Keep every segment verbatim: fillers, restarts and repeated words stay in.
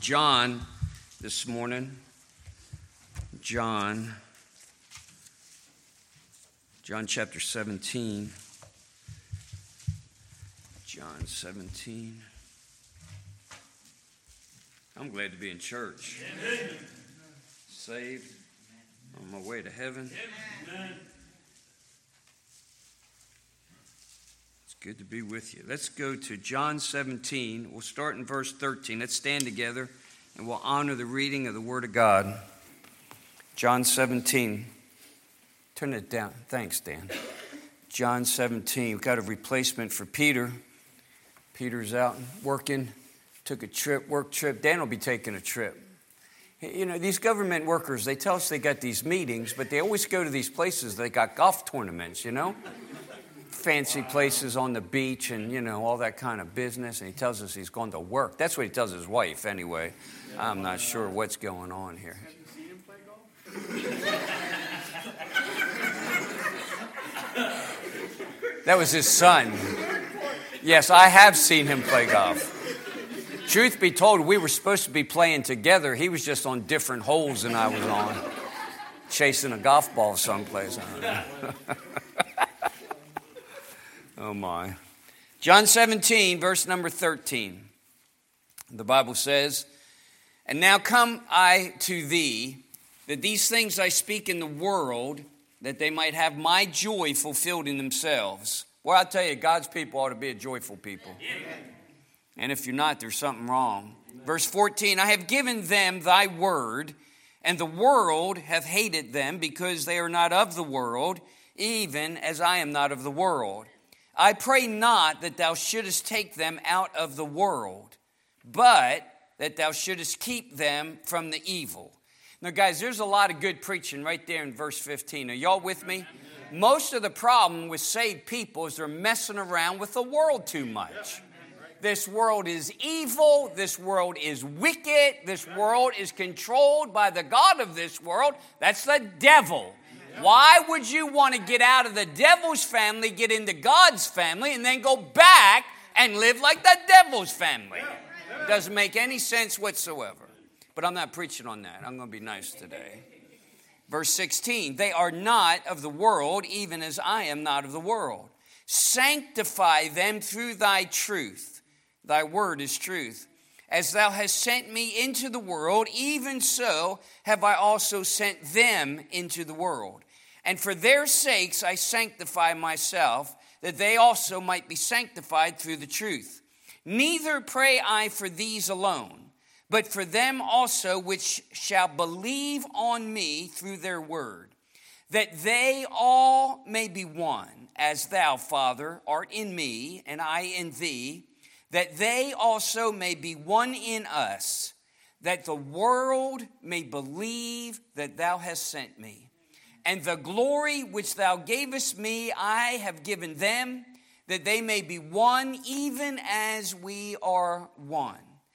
John this morning. John. John chapter seventeen. John seventeen. I'm glad to be in church. Amen. Saved. On my way to heaven. Amen. It's good to be with you. Let's go to John seventeen. We'll start in verse thirteen. Let's stand together and we'll honor the reading of the Word of God. John seventeen. Turn it down. Thanks, Dan. John seventeen. We've got a replacement for Peter. Peter's out working. Took a trip, work trip. Dan will be taking a trip. You know, these government workers, they tell us they got these meetings, but they always go to these places. They got golf tournaments, you know? Fancy places on the beach and, you know, all that kind of business. And he tells us he's going to work. That's what he tells his wife anyway. I'm not sure what's going on here. Have you seen him play golf? That was his son. Yes, I have seen him play golf. Truth be told, we were supposed to be playing together. He was just on different holes than I was on, chasing a golf ball someplace. I don't know. Oh, my. John seventeen, verse number thirteen. The Bible says, "And now come I to thee, that these things I speak in the world, that they might have my joy fulfilled in themselves." Well, I tell you, God's people ought to be a joyful people. Amen. And if you're not, there's something wrong. Verse fourteen, "I have given them thy word, and the world hath hated them, because they are not of the world, even as I am not of the world. I pray not that thou shouldest take them out of the world, but that thou shouldest keep them from the evil." Now, guys, there's a lot of good preaching right there in verse fifteen. Are y'all with me? Most of the problem with saved people is they're messing around with the world too much. This world is evil. This world is wicked. This world is controlled by the god of this world. That's the devil. Why would you want to get out of the devil's family, get into God's family, and then go back and live like the devil's family? It doesn't make any sense whatsoever. But I'm not preaching on that. I'm going to be nice today. Verse sixteen, "They are not of the world, even as I am not of the world. Sanctify them through thy truth. Thy word is truth. As thou hast sent me into the world, even so have I also sent them into the world. And for their sakes I sanctify myself, that they also might be sanctified through the truth. Neither pray I for these alone, but for them also which shall believe on me through their word, that they all may be one, as thou, Father, art in me, and I in thee, that they also may be one in us, that the world may believe that thou hast sent me. And the glory which thou gavest me I have given them, that they may be one, even as we are one.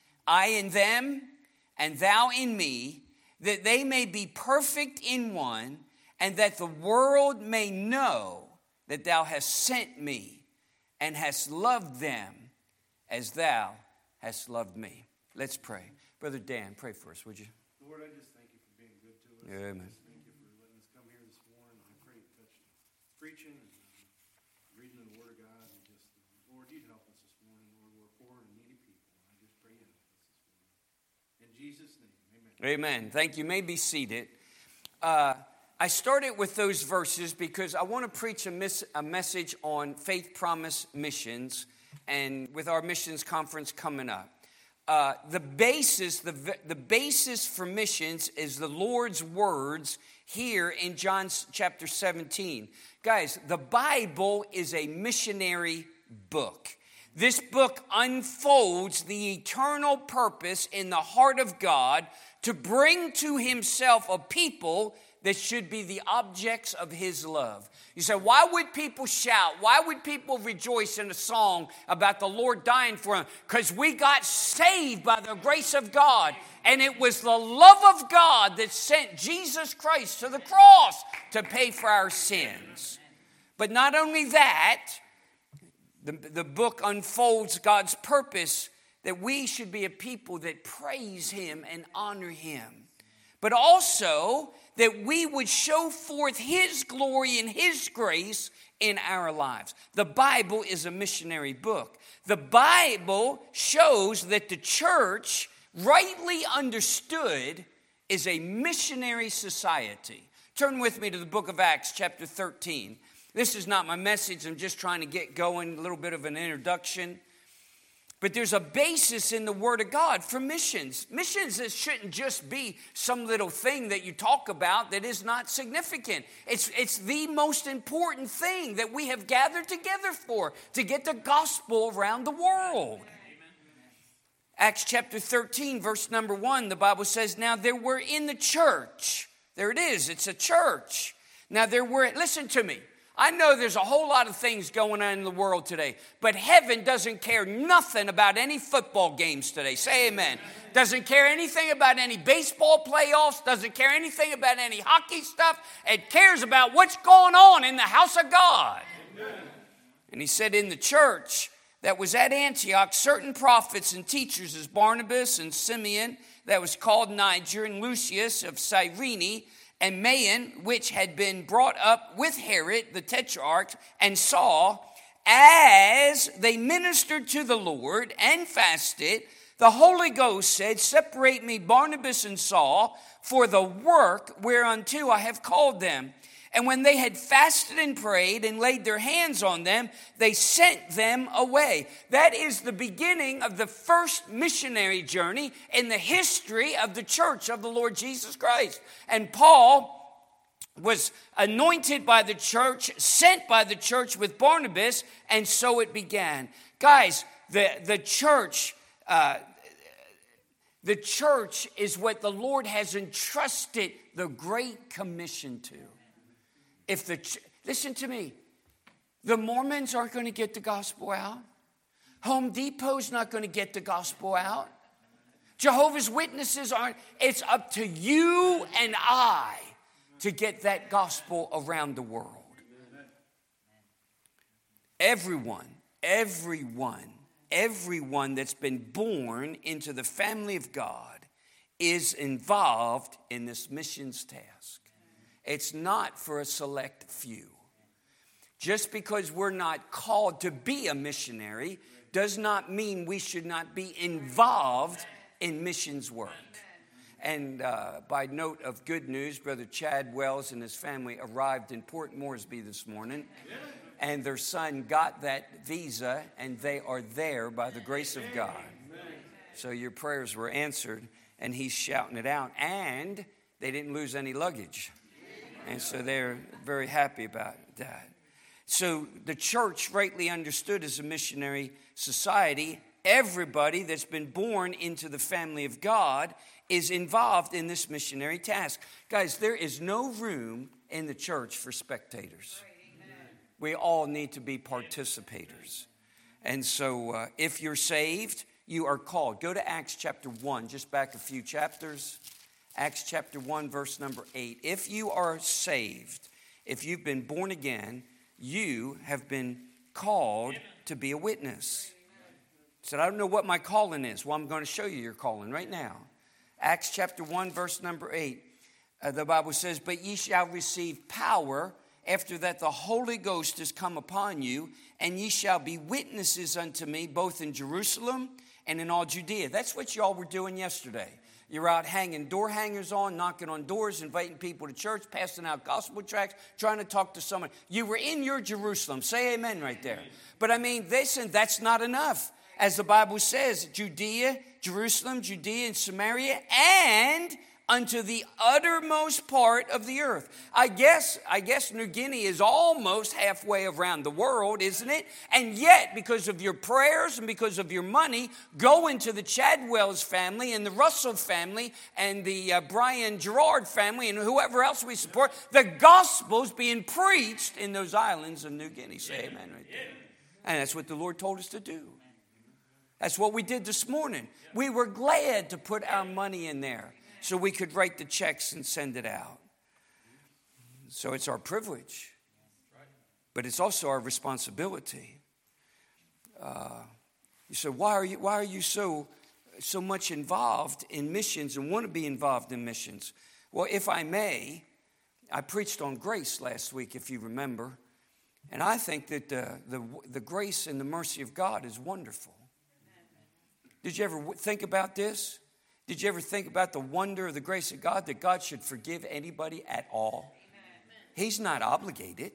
I in them, and thou in me, that they may be perfect in one, and that the world may know that thou hast sent me, and hast loved them as thou hast loved me." Let's pray. Brother Dan, pray for us, would you? Lord, I just thank you for being good to us. Yeah, amen. I just thank you for letting us come here this morning. I pray you touch preaching and uh, reading the Word of God. And just, uh, Lord, you'd help us this morning. Lord, we're poor and needy people. I just pray you help us this morning. In Jesus' name, amen. Amen. Thank you. You may be seated. Uh, I started with those verses because I want to preach a, mis- a message on Faith Promise Missions, and with our missions conference coming up. Uh, the basis, the, the basis for missions is the Lord's words here in John chapter seventeen. Guys, the Bible is a missionary book. This book unfolds the eternal purpose in the heart of God to bring to himself a people that should be the objects of his love. You say, why would people shout? Why would people rejoice in a song about the Lord dying for them? Because we got saved by the grace of God. And it was the love of God that sent Jesus Christ to the cross to pay for our sins. But not only that, the, the book unfolds God's purpose that we should be a people that praise him and honor him, but also that we would show forth his glory and his grace in our lives. The Bible is a missionary book. The Bible shows that the church, rightly understood, is a missionary society. Turn with me to the book of Acts, chapter thirteen. This is not my message. I'm just trying to get going, a little bit of an introduction. But there's a basis in the Word of God for missions. Missions, it shouldn't just be some little thing that you talk about that is not significant. It's, it's the most important thing that we have gathered together for, to get the gospel around the world. Acts chapter thirteen, verse number one, the Bible says, now there were in the church, there it is, it's a church. Now there were, listen to me, I know there's a whole lot of things going on in the world today, but heaven doesn't care nothing about any football games today. Say amen. Doesn't care anything about any baseball playoffs, doesn't care anything about any hockey stuff. It cares about what's going on in the house of God. Amen. And he said in the church that was at Antioch, certain prophets and teachers as Barnabas and Simeon, that was called Niger, and Lucius of Cyrene, and Maon, which had been brought up with Herod the Tetrarch, and saw, as they ministered to the Lord and fasted, the Holy Ghost said, separate me Barnabas and Saul for the work whereunto I have called them. And when they had fasted and prayed and laid their hands on them, they sent them away. That is the beginning of the first missionary journey in the history of the church of the Lord Jesus Christ. And Paul was anointed by the church, sent by the church with Barnabas, and so it began. Guys, the, the church... Uh, the church is what the Lord has entrusted the Great Commission to. If the ch- listen to me, the Mormons aren't going to get the gospel out. Home Depot's not going to get the gospel out. Jehovah's Witnesses aren't. It's up to you and I to get that gospel around the world. Everyone, everyone, everyone that's been born into the family of God is involved in this missions task. It's not for a select few. Just because we're not called to be a missionary does not mean we should not be involved in missions work. And uh, by note of good news, Brother Chad Wells and his family arrived in Port Moresby this morning. And their son got that visa, and they are there by the grace of God. So your prayers were answered, and he's shouting it out. And they didn't lose any luggage. And so they're very happy about that. So the church, rightly understood as a missionary society, everybody that's been born into the family of God is involved in this missionary task. Guys, there is no room in the church for spectators. We all need to be participators. And so uh, if you're saved, you are called. Go to Acts chapter one, just back a few chapters. Acts chapter one, verse number eight. If you are saved, if you've been born again, you have been called to be a witness. He said, I don't know what my calling is. Well, I'm going to show you your calling right now. Acts chapter one, verse number eight. Uh, the Bible says, but ye shall receive power after that the Holy Ghost is come upon you, and ye shall be witnesses unto me both in Jerusalem and in all Judea. That's what y'all were doing yesterday. You're out hanging door hangers on, knocking on doors, inviting people to church, passing out gospel tracts, trying to talk to someone. You were in your Jerusalem. Say amen right there. But I mean, listen, that's not enough. As the Bible says, Judea, Jerusalem, Judea, and Samaria, and unto the uttermost part of the earth. I guess, I guess New Guinea is almost halfway around the world, isn't it? And yet, because of your prayers and because of your money, go into the Chadwells family and the Russell family and the uh, Brian Gerard family and whoever else we support. The gospel's being preached in those islands of New Guinea. Say amen right there. And that's what the Lord told us to do. That's what we did this morning. We were glad to put our money in there so we could write the checks and send it out. So it's our privilege, but it's also our responsibility. Uh, You say, why are you, why are you so, so much involved in missions and want to be involved in missions? Well, if I may, I preached on grace last week, if you remember. And I think that the, the, the grace and the mercy of God is wonderful. Did you ever think about this? Did you ever think about the wonder of the grace of God, that God should forgive anybody at all? He's not obligated.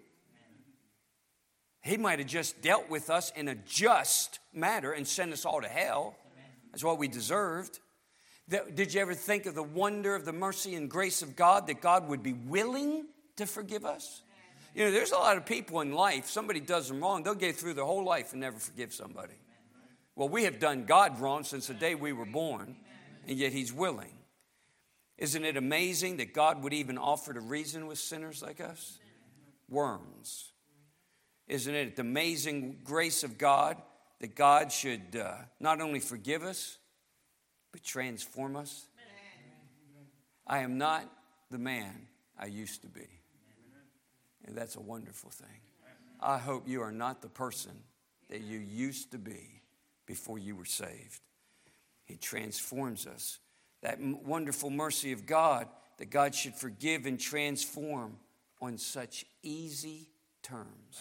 He might have just dealt with us in a just matter and sent us all to hell. That's what we deserved. Did you ever think of the wonder of the mercy and grace of God, that God would be willing to forgive us? You know, there's a lot of people in life, somebody does them wrong, they'll get through their whole life and never forgive somebody. Well, we have done God wrong since the day we were born, and yet he's willing. Isn't it amazing that God would even offer to reason with sinners like us? Worms. Isn't it the amazing grace of God that God should uh, not only forgive us, but transform us? I am not the man I used to be. And that's a wonderful thing. I hope you are not the person that you used to be before you were saved. He transforms us. That wonderful mercy of God, that God should forgive and transform on such easy terms.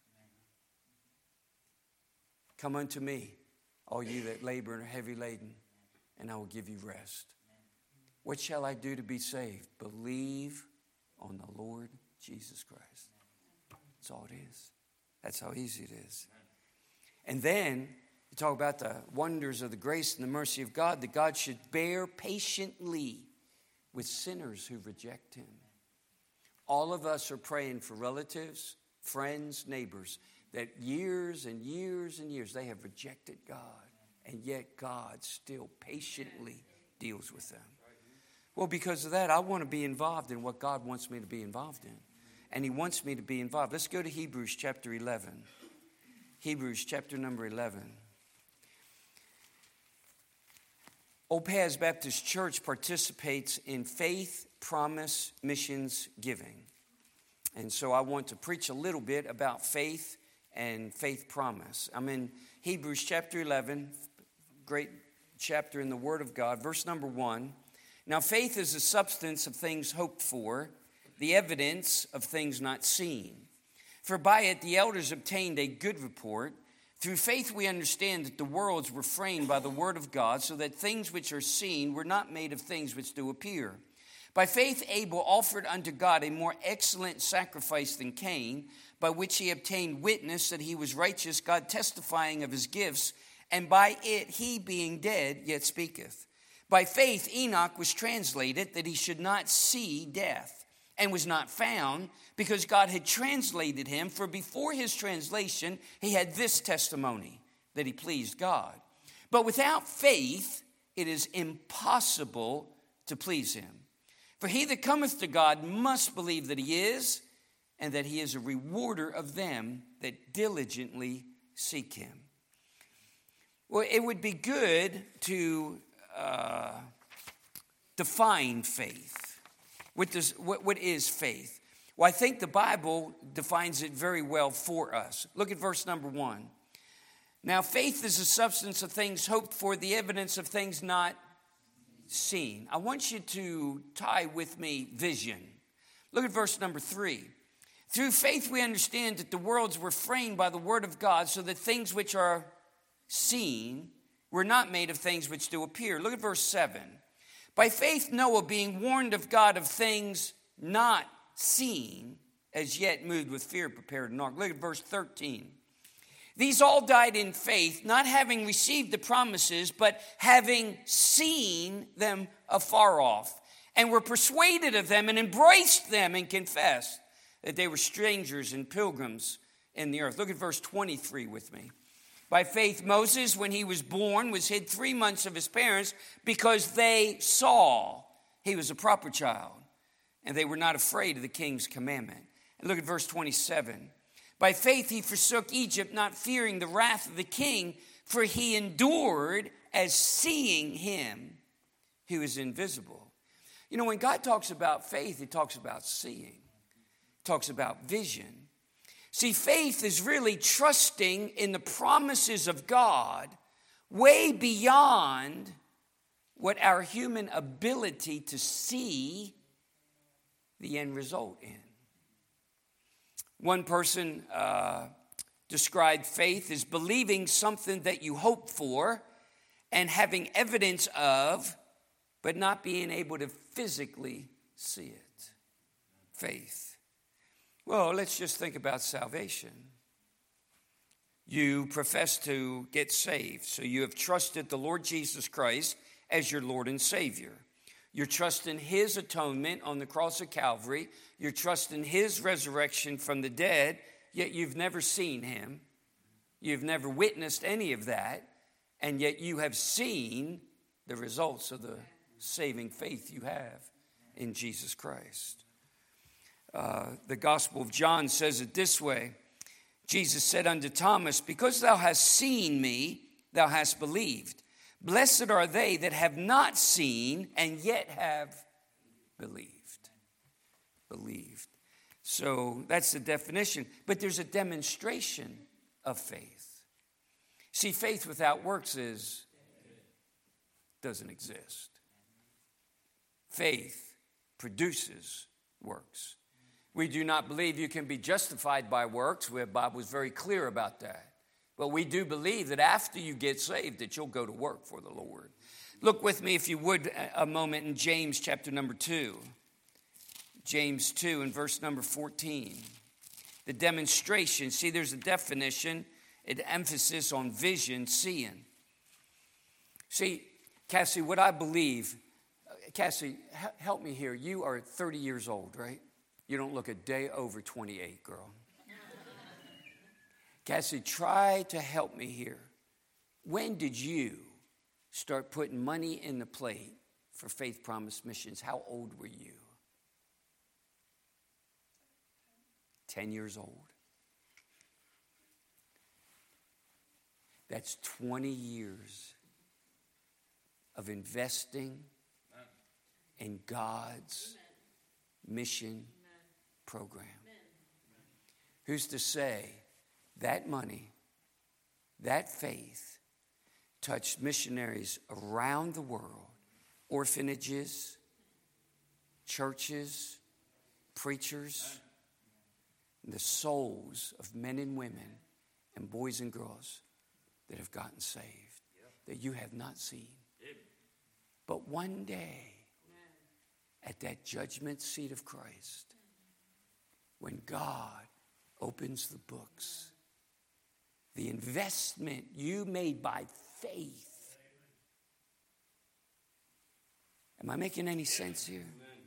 Come unto me, all you that labor and are heavy laden, and I will give you rest. What shall I do to be saved? Believe on the Lord Jesus Christ. That's all it is. That's how easy it is. And then you talk about the wonders of the grace and the mercy of God, that God should bear patiently with sinners who reject him. All of us are praying for relatives, friends, neighbors, that years and years and years they have rejected God, and yet God still patiently deals with them. Well, because of that, I want to be involved in what God wants me to be involved in. And he wants me to be involved. Let's go to Hebrews chapter eleven. Hebrews chapter number eleven. Old Paz Baptist Church participates in faith, promise, missions, giving. And so I want to preach a little bit about faith and faith promise. I'm in Hebrews chapter eleven, great chapter in the Word of God, verse number one. Now faith is the substance of things hoped for, the evidence of things not seen. For by it the elders obtained a good report. Through faith we understand that the worlds were framed by the word of God, so that things which are seen were not made of things which do appear. By faith Abel offered unto God a more excellent sacrifice than Cain, by which he obtained witness that he was righteous, God testifying of his gifts, and by it he being dead yet speaketh. By faith Enoch was translated, that he should not see death, and was not found, because God had translated him. For before his translation he had this testimony, that he pleased God. But without faith it is impossible to please him. For he that cometh to God must believe that he is, and that he is a rewarder of them that diligently seek him. Well, it would be good to uh, define faith. What, does, what, what is faith? Well, I think the Bible defines it very well for us. Look at verse number one. Now, faith is the substance of things hoped for, the evidence of things not seen. I want you to tie with me vision. Look at verse number three. Through faith we understand that the worlds were framed by the word of God, so that things which are seen were not made of things which do appear. Look at verse seven. By faith Noah, being warned of God of things not seen, as yet moved with fear, prepared an ark. Look at verse thirteen. These all died in faith, not having received the promises, but having seen them afar off, and were persuaded of them, and embraced them, and confessed that they were strangers and pilgrims in the earth. Look at verse twenty-three with me. By faith, Moses, when he was born, was hid three months of his parents, because they saw he was a proper child, and they were not afraid of the king's commandment. And look at verse twenty-seven. By faith he forsook Egypt, not fearing the wrath of the king, for he endured as seeing him who is invisible. You know, when God talks about faith, he talks about seeing. He talks about vision. See, faith is really trusting in the promises of God way beyond what our human ability to see the end result in. One person uh, described faith as believing something that you hope for and having evidence of, but not being able to physically see it. Faith. Well, let's just think about salvation. You profess to get saved, so you have trusted the Lord Jesus Christ as your Lord and Savior. You're trusting his atonement on the cross of Calvary. You're trusting his resurrection from the dead, yet you've never seen him. You've never witnessed any of that, and yet you have seen the results of the saving faith you have in Jesus Christ. Uh, the Gospel of John says it this way. Jesus said unto Thomas, because thou hast seen me, thou hast believed. Blessed are they that have not seen and yet have believed. Believed. So that's the definition. But there's a demonstration of faith. See, faith without works is, doesn't exist. Faith produces works. We do not believe you can be justified by works. The Bible is very clear about that. But we do believe that after you get saved, that you'll go to work for the Lord. Look with me, if you would, a moment in James chapter number two. James two and verse number fourteen. The demonstration. See, there's a definition, an emphasis on vision, seeing. See, Cassie, what I believe, Cassie, help me here. You are thirty years old, right? You don't look a day over twenty-eight, girl. Cassie, try to help me here. When did you start putting money in the plate for Faith Promise Missions? How old were you? Ten years old. That's twenty years of investing in God's mission program. Who's to say that money, that faith, touched missionaries around the world, orphanages, churches, preachers, and the souls of men and women and boys and girls that have gotten saved, that you have not seen. But one day, at that judgment seat of Christ, when God opens the books, the investment you made by faith. Am I making any sense here?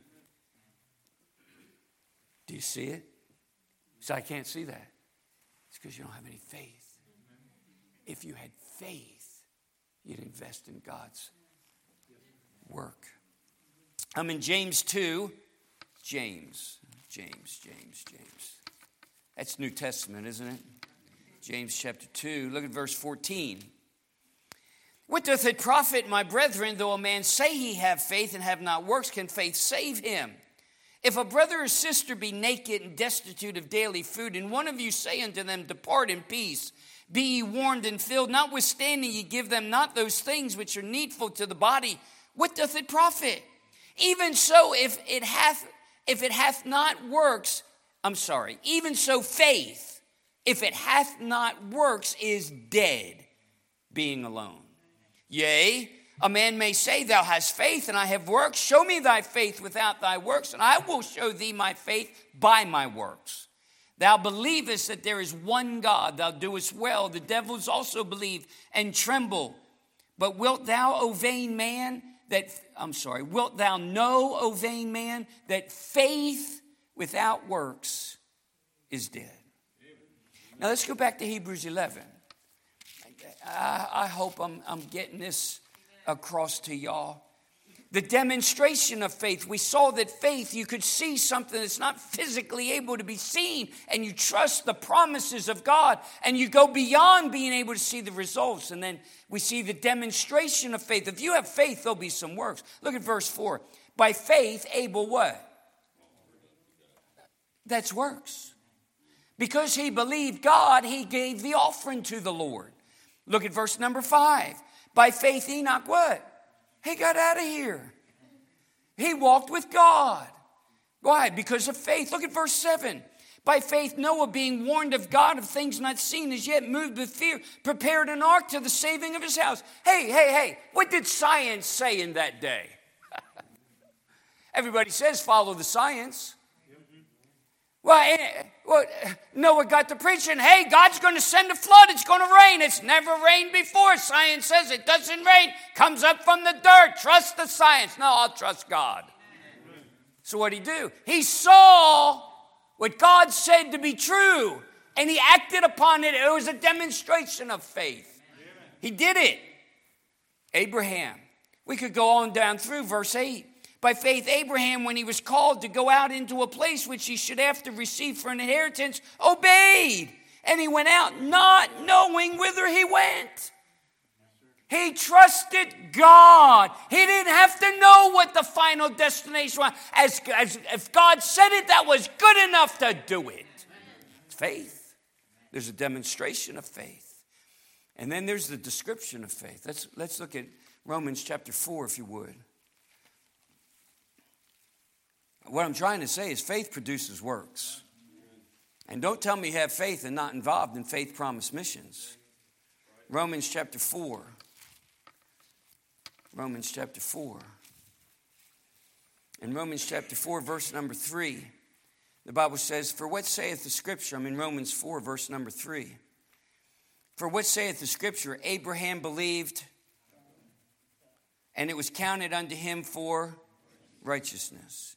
Do you see it? So I can't see that. It's because you don't have any faith. If you had faith, you'd invest in God's work. I'm in James two. James, James, James, James. That's New Testament, isn't it? James chapter two, look at verse fourteen. What doth it profit, my brethren, though a man say he have faith and have not works, can faith save him? If a brother or sister be naked and destitute of daily food, and one of you say unto them, depart in peace, be ye warmed and filled, notwithstanding ye give them not those things which are needful to the body, what doth it profit? Even so, if it hath, if it hath not works, I'm sorry, even so faith, if it hath not works, is dead, being alone. Yea, a man may say, thou hast faith, and I have works. Show me thy faith without thy works, and I will show thee my faith by my works. Thou believest that there is one God, thou doest well. The devils also believe and tremble. But wilt thou, O vain man, that, I'm sorry, wilt thou know, O vain man, that faith without works is dead? Now let's go back to Hebrews eleven. I, I hope I'm, I'm getting this across to y'all. The demonstration of faith. We saw that faith, you could see something that's not physically able to be seen, and you trust the promises of God, and you go beyond being able to see the results. And then we see the demonstration of faith. If you have faith, there'll be some works. Look at verse four. By faith, Abel what? That's works. Because he believed God, he gave the offering to the Lord. Look at verse number five. By faith, Enoch what? He got out of here. He walked with God. Why? Because of faith. Look at verse seven. By faith, Noah, being warned of God of things not seen, as yet moved with fear, prepared an ark to the saving of his house. Hey, hey, hey, what did science say in that day? Everybody says follow the science. Well, well, Noah got to preaching, hey, God's going to send a flood. It's going to rain. It's never rained before. Science says it doesn't rain. Comes up from the dirt. Trust the science. No, I'll trust God. So what did he do? He saw what God said to be true, and he acted upon it. It was a demonstration of faith. He did it. Abraham. We could go on down through verse eight. By faith, Abraham, when he was called to go out into a place which he should after receive for an inheritance, obeyed. And he went out not knowing whither he went. He trusted God. He didn't have to know what the final destination was. As, as if God said it, that was good enough to do it. It's faith. There's a demonstration of faith. And then there's the description of faith. Let's, let's look at Romans chapter four, if you would. What I'm trying to say is faith produces works. And don't tell me you have faith and not involved in faith promise missions. Romans chapter four. Romans chapter four. In Romans chapter four, verse number three, the Bible says, for what saith the scripture? I'm in Romans four, verse number three. For what saith the scripture? Abraham believed, and it was counted unto him for righteousness.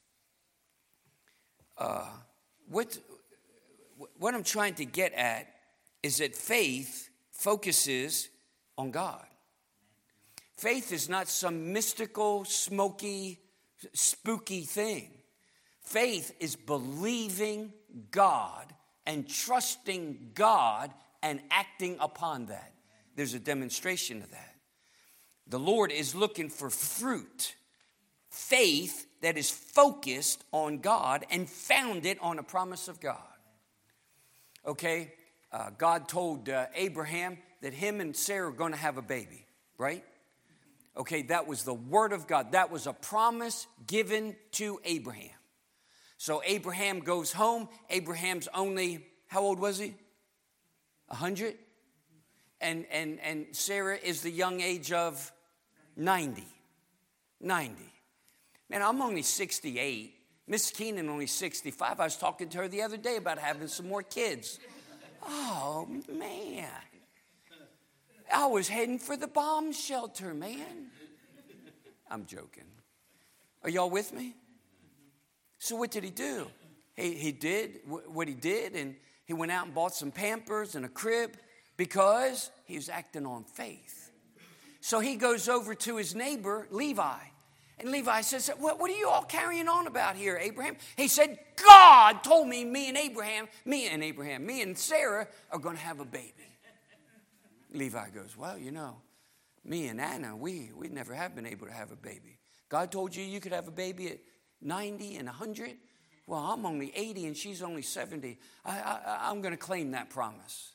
Uh, what, what I'm trying to get at is that faith focuses on God. Faith is not some mystical, smoky, spooky thing. Faith is believing God and trusting God and acting upon that. There's a demonstration of that. The Lord is looking for fruit. Faith that is focused on God and founded on a promise of God. Okay, uh, God told uh, Abraham that him and Sarah are going to have a baby, right? Okay, that was the word of God. That was a promise given to Abraham. So Abraham goes home. Abraham's only, how old was he? A hundred? And, and, and Sarah is the young age of ninety. ninety. Man, I'm only sixty-eight. Miss Keenan only sixty-five. I was talking to her the other day about having some more kids. Oh, man. I was heading for the bomb shelter, man. I'm joking. Are y'all with me? So what did he do? He, he did what he did, and he went out and bought some Pampers and a crib because he was acting on faith. So he goes over to his neighbor, Levi. And Levi says, what, what are you all carrying on about here, Abraham? He said, God told me, me and Abraham, me and Abraham, me and Sarah are going to have a baby. Levi goes, well, you know, me and Anna, we, we never have been able to have a baby. God told you you could have a baby at ninety and one hundred. Well, I'm only eighty and she's only seventy. I, I, I'm going to claim that promise.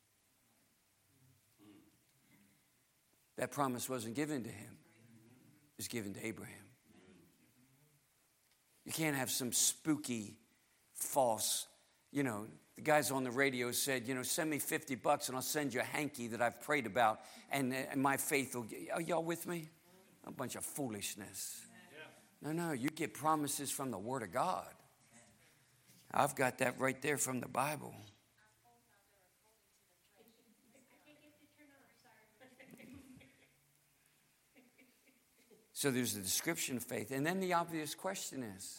That promise wasn't given to him. It was given to Abraham. You can't have some spooky, false, you know, the guys on the radio said, you know, send me fifty bucks and I'll send you a hanky that I've prayed about and, and my faith will get, are y'all with me? A bunch of foolishness. No, no, you get promises from the Word of God. I've got that right there from the Bible. So there's the description of faith. And then the obvious question is,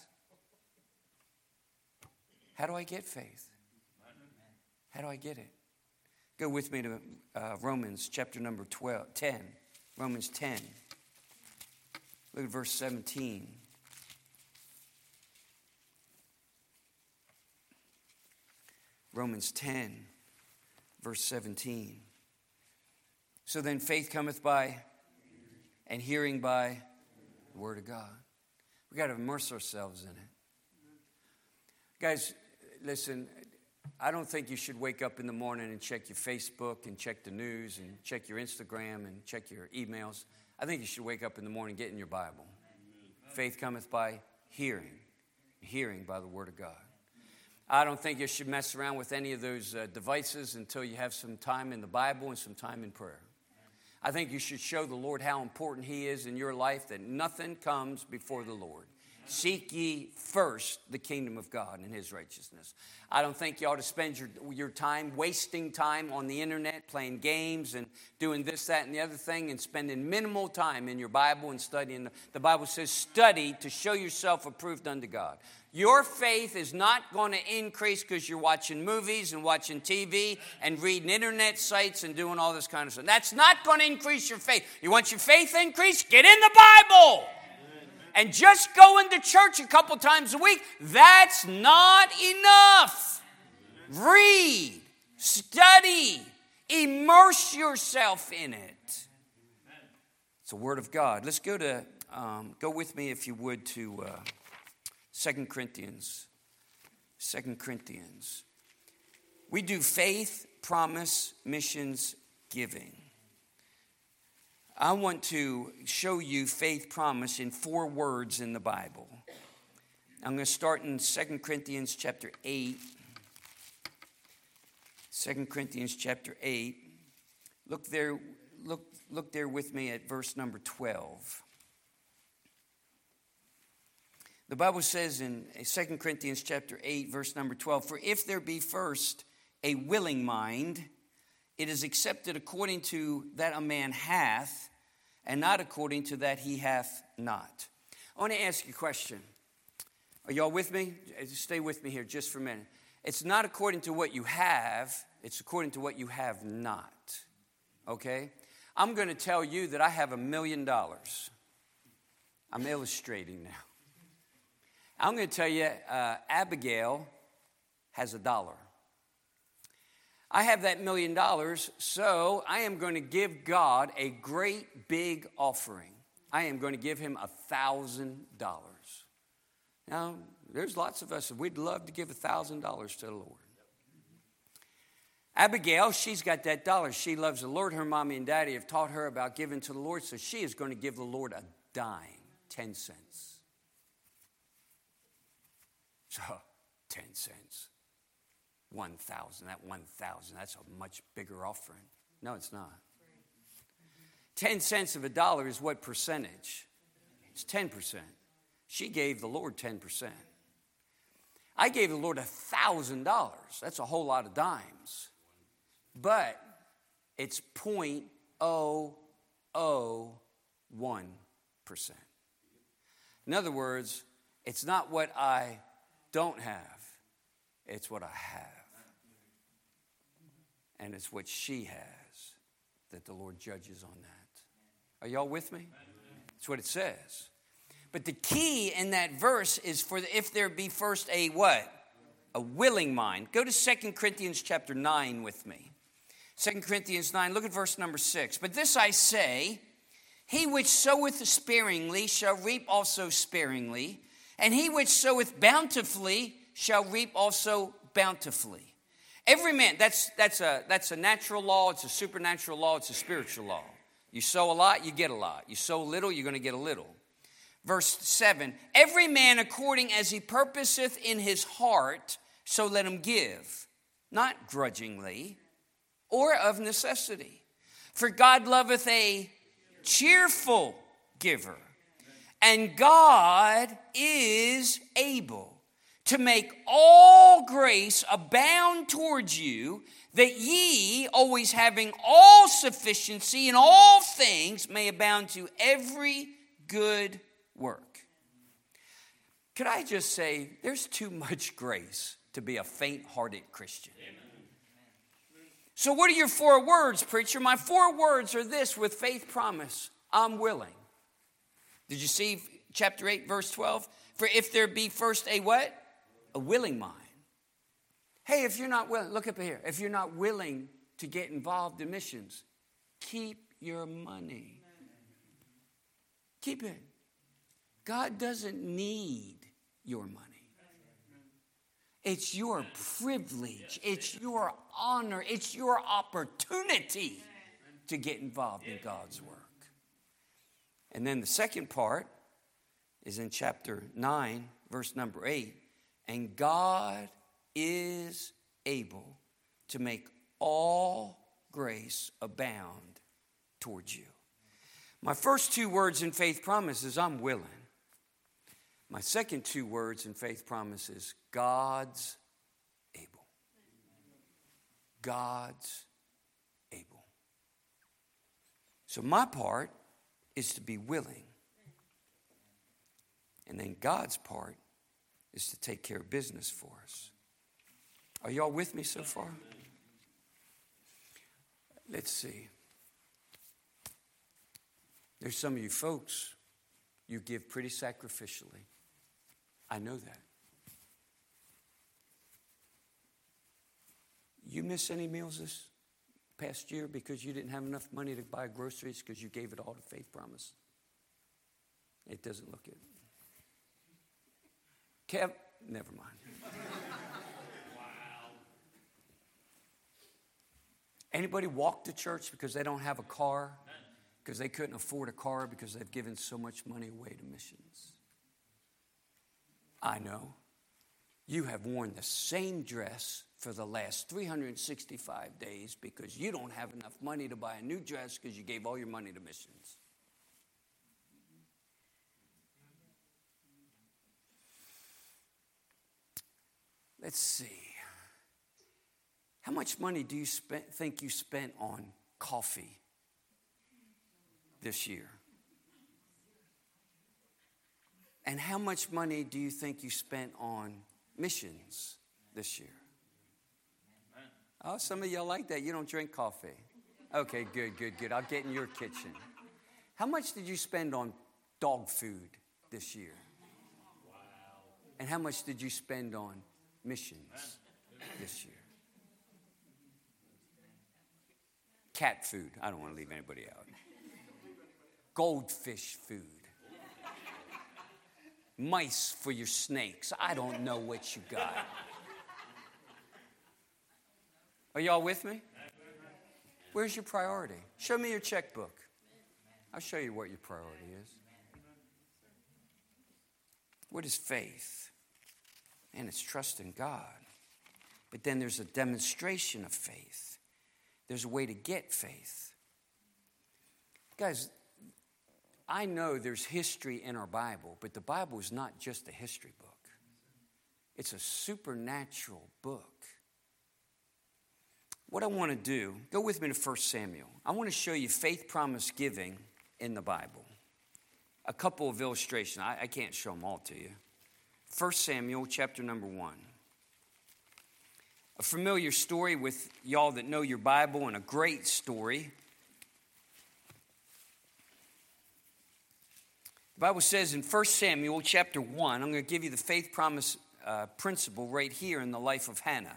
how do I get faith? How do I get it? Go with me to uh, Romans chapter number twelve, ten. Romans ten. Look at verse seventeen. Romans ten, verse seventeen. So then faith cometh by, and hearing by the word of God. We've got to immerse ourselves in it. Guys, listen, I don't think you should wake up in the morning and check your Facebook and check the news and check your Instagram and check your emails. I think you should wake up in the morning, get in your Bible. Faith cometh by hearing, hearing by the word of God. I don't think you should mess around with any of those uh, devices until you have some time in the Bible and some time in prayer. I think you should show the Lord how important he is in your life, that nothing comes before the Lord. Seek ye first the kingdom of God and his righteousness. I don't think you ought to spend your, your time wasting time on the internet, playing games and doing this, that, and the other thing, and spending minimal time in your Bible and studying. The Bible says, study to show yourself approved unto God. Your faith is not going to increase because you're watching movies and watching T V and reading internet sites and doing all this kind of stuff. That's not going to increase your faith. You want your faith increased? Get in the Bible. And just going to church a couple times a week, that's not enough. Read, study, immerse yourself in it. It's the Word of God. Let's go to, um, go with me if you would to uh, Second Corinthians. Second Corinthians. We do faith, promise, missions, giving. I want to show you faith promise in four words in the Bible. I'm going to start in Second Corinthians chapter eight. Second Corinthians chapter eight. Look there, look, look there with me at verse number twelve. The Bible says in Second Corinthians chapter eight, verse number twelve, for if there be first a willing mind, it is accepted according to that a man hath, and not according to that he hath not. I want to ask you a question. Are y'all with me? Stay with me here just for a minute. It's not according to what you have, it's according to what you have not. Okay? I'm going to tell you that I have a million dollars. I'm illustrating now. I'm going to tell you, uh, Abigail has a dollar. I have that million dollars, so I am going to give God a great big offering. I am going to give him a thousand dollars. Now, there's lots of us that we'd love to give a thousand dollars to the Lord. Abigail, she's got that dollar. She loves the Lord. Her mommy and daddy have taught her about giving to the Lord, so she is going to give the Lord a dime, ten cents. So, ten cents. One thousand, that one thousand, that's a much bigger offering. No, it's not. Ten cents of a dollar is what percentage? It's ten percent. She gave the Lord ten percent. I gave the Lord a thousand dollars. That's a whole lot of dimes. But it's zero point zero zero one percent. In other words, it's not what I don't have, it's what I have. And it's what she has that the Lord judges on that. Are y'all with me? That's what it says. But the key in that verse is for the, if there be first a what? A willing mind. Go to Second Corinthians chapter nine with me. Second Corinthians nine, look at verse number six. But this I say, he which soweth sparingly shall reap also sparingly, and he which soweth bountifully shall reap also bountifully. Every man, that's that's a that's a natural law, it's a supernatural law, it's a spiritual law. You sow a lot, you get a lot. You sow a little, you're going to get a little. Verse seven, every man according as he purposeth in his heart, so let him give, not grudgingly or of necessity. For God loveth a cheerful giver, and God is able to make all grace abound towards you, that ye, always having all sufficiency in all things, may abound to every good work. Could I just say, there's too much grace to be a faint-hearted Christian. So what are your four words, preacher? My four words are this with faith promise. I'm willing. Did you see chapter eight, verse twelve? For if there be first a what? A willing mind. Hey, if you're not willing, look up here. If you're not willing to get involved in missions, keep your money. Keep it. God doesn't need your money. It's your privilege. It's your honor. It's your opportunity to get involved in God's work. And then the second part is in chapter nine, verse number eight. And God is able to make all grace abound towards you. My first two words in faith promise is I'm willing. My second two words in faith promise is God's able. God's able. So my part is to be willing. And then God's part is to take care of business for us. Are y'all with me so far? Let's see. There's some of you folks, you give pretty sacrificially. I know that. You miss any meals this past year because you didn't have enough money to buy groceries because you gave it all to Faith Promise? It doesn't look it. Kev, never mind. Wow. Anybody walk to church because they don't have a car? Because they couldn't afford a car because they've given so much money away to missions? I know. You have worn the same dress for the last three hundred sixty-five days because you don't have enough money to buy a new dress because you gave all your money to missions. Let's see. How much money do you spend, think you spent on coffee this year? And how much money do you think you spent on missions this year? Oh, some of y'all like that. You don't drink coffee. Okay, good, good, good. I'll get in your kitchen. How much did you spend on dog food this year? And how much did you spend on missions this year? Cat food. I don't want to leave anybody out. Goldfish food. Mice for your snakes. I don't know what you got. Are y'all with me? Where's your priority? Show me your checkbook. I'll show you what your priority is. What is faith? And it's trust in God. But then there's a demonstration of faith. There's a way to get faith. Guys, I know there's history in our Bible, but the Bible is not just a history book. It's a supernatural book. What I want to do, go with me to First Samuel. I want to show you faith promise giving in the Bible. A couple of illustrations. I, I can't show them all to you. First Samuel chapter number one. A familiar story with y'all that know your Bible, and a great story. The Bible says in First Samuel chapter one, I'm going to give you the faith promise uh, principle right here in the life of Hannah.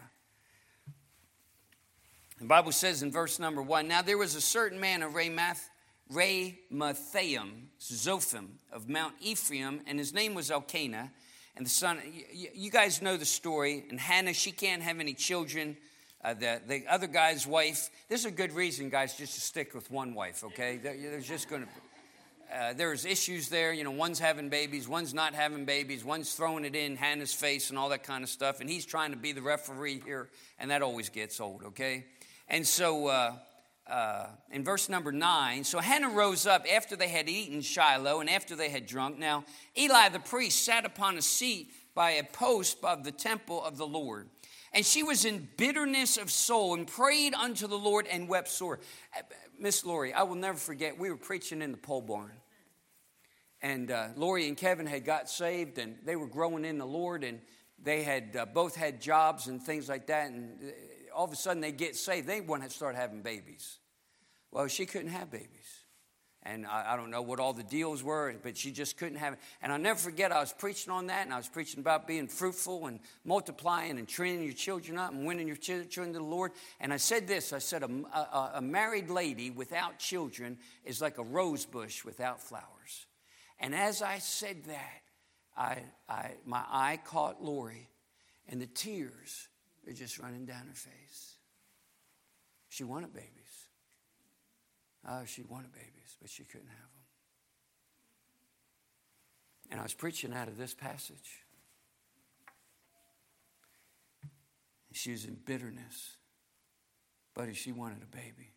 The Bible says in verse number one, now there was a certain man of Ramath, Ramathaim, Zophim, of Mount Ephraim, and his name was Elkanah, and the son, you, you guys know the story, and Hannah, she can't have any children. Uh, the, the other guy's wife, there's a good reason, guys, just to stick with one wife, okay? There, there's just going to... Uh, there's issues there, you know, one's having babies, one's not having babies, one's throwing it in Hannah's face and all that kind of stuff, and he's trying to be the referee here, and that always gets old, okay? And so uh, uh, in verse number nine, so Hannah rose up after they had eaten Shiloh and after they had drunk. Now Eli the priest sat upon a seat by a post of the temple of the Lord. And she was in bitterness of soul and prayed unto the Lord and wept sore. Miss Lori, I will never forget, we were preaching in the pole barn. And uh, Lori and Kevin had got saved, and they were growing in the Lord, and they had uh, both had jobs and things like that. And all of a sudden they get saved. They want to start having babies. Well, she couldn't have babies. And I, I don't know what all the deals were, but she just couldn't have it. And I'll never forget, I was preaching on that, and I was preaching about being fruitful and multiplying and training your children up and winning your children to the Lord. And I said this, I said, a, a, a married lady without children is like a rose bush without flowers. And as I said that, I, I my eye caught Lori, And the tears are just running down her face. She wanted babies. Oh, she wanted babies, but she couldn't have them. And I was preaching out of this passage. She was in bitterness. Buddy, she wanted a baby.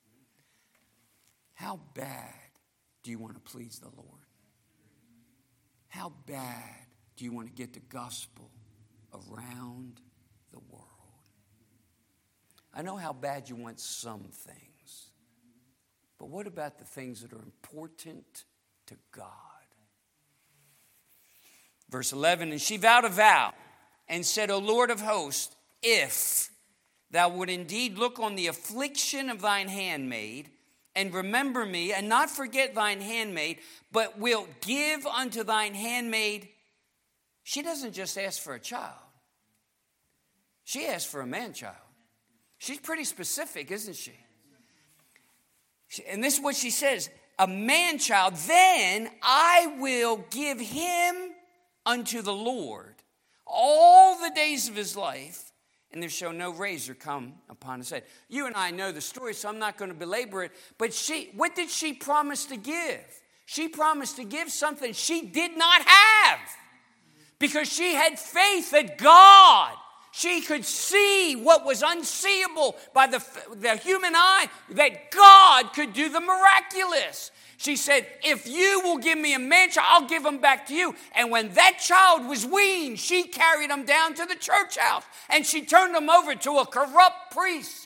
How bad do you want to please the Lord? How bad do you want to get the gospel around the world? I know how bad you want some things. But what about the things that are important to God? Verse eleven, and she vowed a vow and said, O Lord of hosts, if thou would indeed look on the affliction of thine handmaid, and remember me, and not forget thine handmaid, but wilt give unto thine handmaid. She doesn't just ask for a child. She asks for a man-child. She's pretty specific, isn't she? And this is what she says, a man-child, then I will give him unto the Lord all the days of his life, and there shall no razor come upon his head. You and I know the story, so I'm not going to belabor it. But she, what did she promise to give? She promised to give something she did not have. Because she had faith that God, she could see what was unseeable by the, the human eye, that God could do the miraculous. She said, if you will give me a man-child, I'll give him back to you. And when that child was weaned, she carried him down to the church house. And she turned him over to a corrupt priest.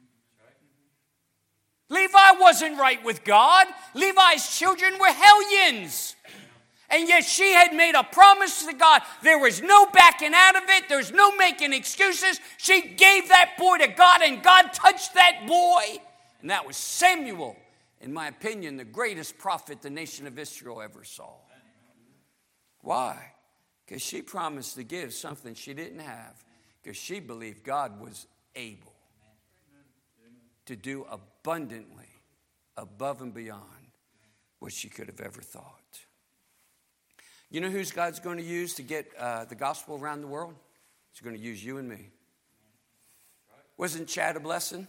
Levi wasn't right with God. Levi's children were hellions. And yet she had made a promise to God. There was no backing out of it. There's no making excuses. She gave that boy to God, and God touched that boy. And that was Samuel. In my opinion, the greatest prophet the nation of Israel ever saw. Why? Because she promised to give something she didn't have. Because she believed God was able to do abundantly, above and beyond what she could have ever thought. You know who's God's going to use to get uh, the gospel around the world? He's going to use you and me. Wasn't Chad a blessing?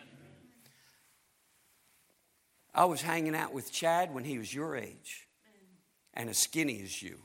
I was hanging out with Chad when he was your age and as skinny as you.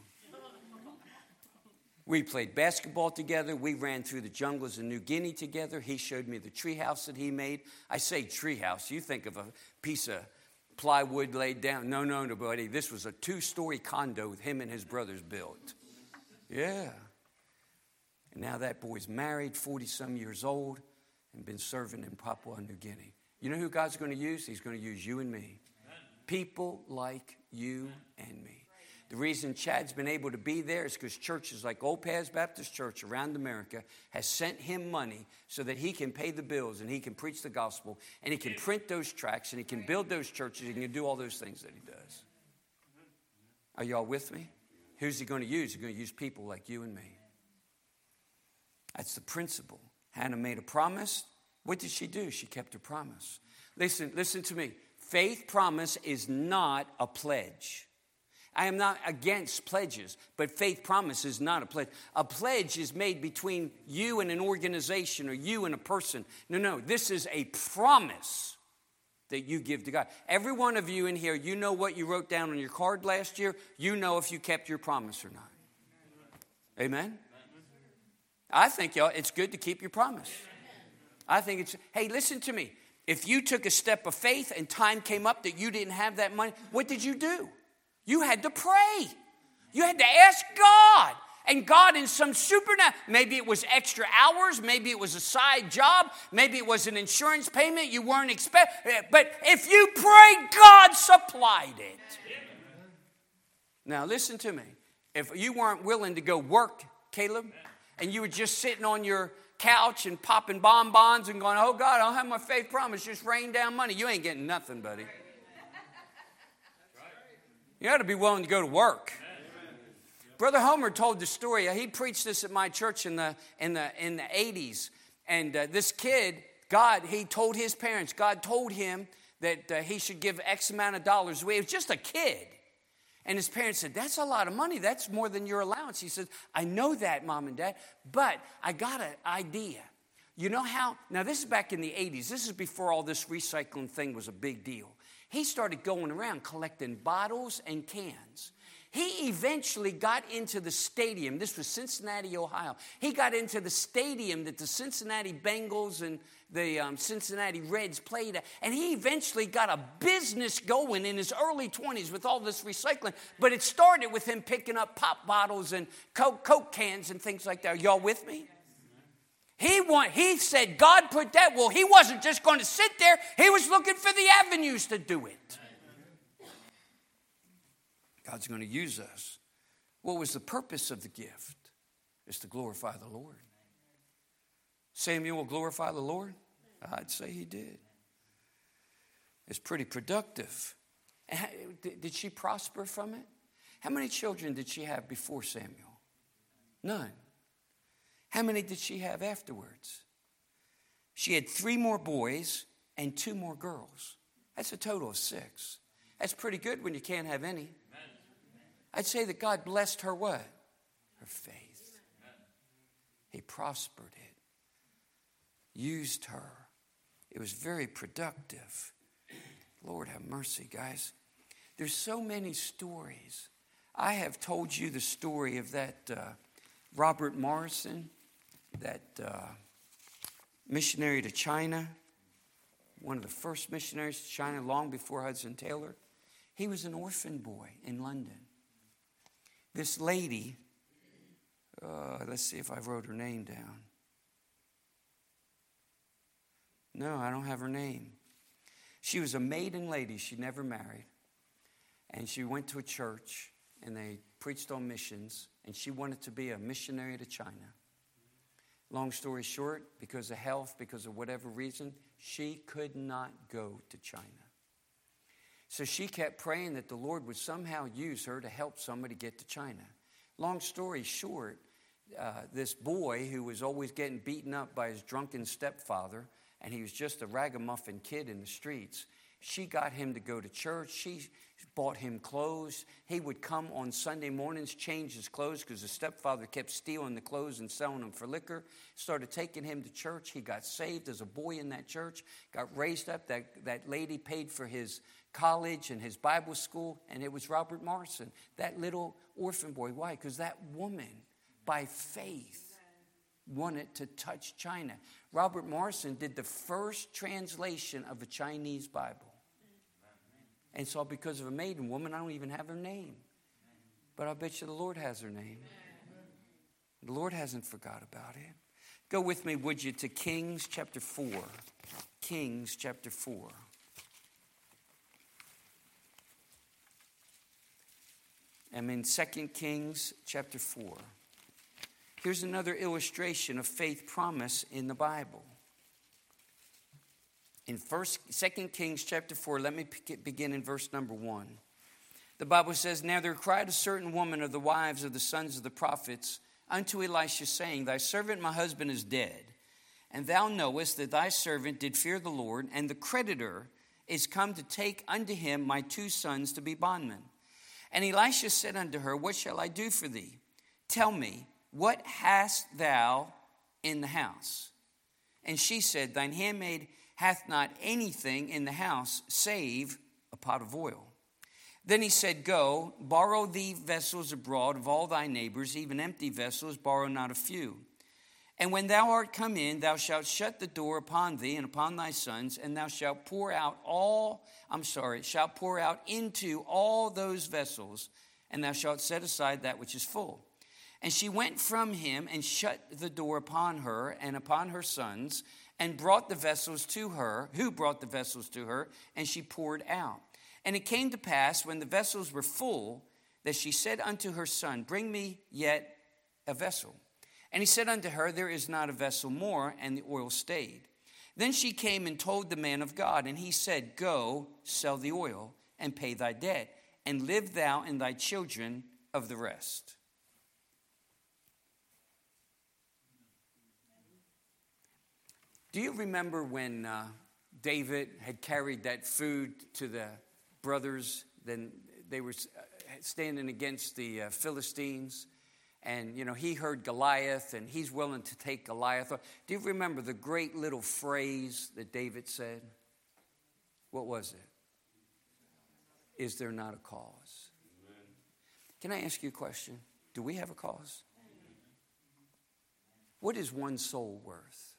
We played basketball together. We ran through the jungles of New Guinea together. He showed me the treehouse that he made. I say treehouse. You think of a piece of plywood laid down. No, no, no, buddy. This was a two-story condo with him and his brothers built. Yeah. And now that boy's married, forty-some years old, and been serving in Papua New Guinea. You know who God's going to use? He's going to use you and me. Amen. People like you and me. The reason Chad's been able to be there is because churches like Old Paths Baptist Church around America has sent him money so that he can pay the bills and he can preach the gospel and he can print those tracts and he can build those churches and he can do all those things that he does. Are y'all with me? Who's he going to use? He's going to use people like you and me. That's the principle. Hannah made a promise. What did she do? She kept her promise. Listen, listen to me. Faith promise is not a pledge. I am not against pledges, but faith promise is not a pledge. A pledge is made between you and an organization or you and a person. No, no, this is a promise that you give to God. Every one of you in here, you know what you wrote down on your card last year. You know if you kept your promise or not. Amen? I think, y'all, it's good to keep your promise. I think it's, hey, listen to me. If you took a step of faith and time came up that you didn't have that money, what did you do? You had to pray. You had to ask God. And God in some supernatural, maybe it was extra hours, maybe it was a side job, maybe it was an insurance payment you weren't expecting. But if you prayed, God supplied it. Now listen to me. If you weren't willing to go work, Caleb, and you were just sitting on your couch and popping bonbons and going, oh God, I don't have my faith promise, just rain down money. You ain't getting nothing, buddy. You got to be willing to go to work. Brother Homer told the story. He preached this at my church in the in the in the eighties. And uh, this kid, God, he told his parents, God told him that uh, he should give X amount of dollars away. He was just a kid. And his parents said, that's a lot of money. That's more than your allowance. He said, I know that, Mom and Dad, but I got an idea. You know how, now this is back in the eighties. This is before all this recycling thing was a big deal. He started going around collecting bottles and cans. He eventually got into the stadium. This was Cincinnati, Ohio. He got into the stadium that the Cincinnati Bengals and the um, Cincinnati Reds played at. And he eventually got a business going in his early twenties with all this recycling. But it started with him picking up pop bottles and Coke, Coke cans and things like that. Are y'all with me? He, want, he said God put that. Well, he wasn't just going to sit there. He was looking for the avenues to do it. God's going to use us. What was the purpose of the gift? It's to glorify the Lord. Samuel will glorify the Lord? I'd say he did. It's pretty productive. Did she prosper from it? How many children did she have before Samuel? None. How many did she have afterwards? She had three more boys and two more girls. That's a total of six. That's pretty good when you can't have any. I'd say that God blessed her what? Her faith. He prospered it. Used her. It was very productive. Lord have mercy, guys. There's so many stories. I have told you the story of that uh, Robert Morrison, that uh, missionary to China, one of the first missionaries to China long before Hudson Taylor. He was an orphan boy in London. This lady, uh, let's see if I wrote her name down. No, I don't have her name. She was a maiden lady. She never married. And she went to a church, and they preached on missions, and she wanted to be a missionary to China. Long story short, because of health, because of whatever reason, she could not go to China. So she kept praying that the Lord would somehow use her to help somebody get to China. Long story short, uh, this boy who was always getting beaten up by his drunken stepfather, and he was just a ragamuffin kid in the streets, she got him to go to church. She bought him clothes. He would come on Sunday mornings, change his clothes because the stepfather kept stealing the clothes and selling them for liquor. Started taking him to church. He got saved as a boy in that church, got raised up. That, that lady paid for his college and his Bible school, and it was Robert Morrison, that little orphan boy. Why? Because that woman, by faith, wanted to touch China. Robert Morrison did the first translation of a Chinese Bible. And so because of a maiden woman, I don't even have her name. But I bet you the Lord has her name. The Lord hasn't forgot about it. Go with me, would you, to Kings chapter four. Kings chapter four. I'm in Second Kings chapter four. Here's another illustration of faith promise in the Bible. In first, Second Kings chapter four, let me begin in verse number one. The Bible says, Now there cried a certain woman of the wives of the sons of the prophets unto Elisha, saying, Thy servant my husband is dead, and thou knowest that thy servant did fear the Lord, and the creditor is come to take unto him my two sons to be bondmen. And Elisha said unto her, What shall I do for thee? Tell me, what hast thou in the house? And she said, Thine handmaid hath not anything in the house save a pot of oil. Then he said, Go, borrow thee vessels abroad of all thy neighbors, even empty vessels, borrow not a few. And when thou art come in, thou shalt shut the door upon thee and upon thy sons, and thou shalt pour out all, I'm sorry, shalt pour out into all those vessels, and thou shalt set aside that which is full. And she went from him and shut the door upon her and upon her sons, and brought the vessels to her, who brought the vessels to her, and she poured out. And it came to pass, when the vessels were full, that she said unto her son, Bring me yet a vessel. And he said unto her, There is not a vessel more, and the oil stayed. Then she came and told the man of God, and he said, Go, sell the oil, and pay thy debt, and live thou and thy children of the rest. Do you remember when uh, David had carried that food to the brothers? Then they were standing against the uh, Philistines. And, you know, he heard Goliath, and he's willing to take Goliath. Do you remember the great little phrase that David said? What was it? Is there not a cause? Amen. Can I ask you a question? Do we have a cause? Amen. What is one soul worth?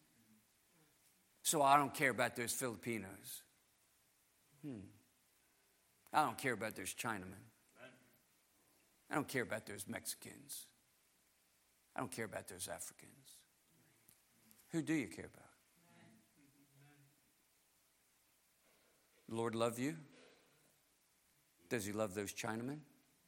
So I don't care about those Filipinos. Hmm. I don't care about those Chinamen. I don't care about those Mexicans. I don't care about those Africans. Who do you care about? The Lord love you? Does he love those Chinamen?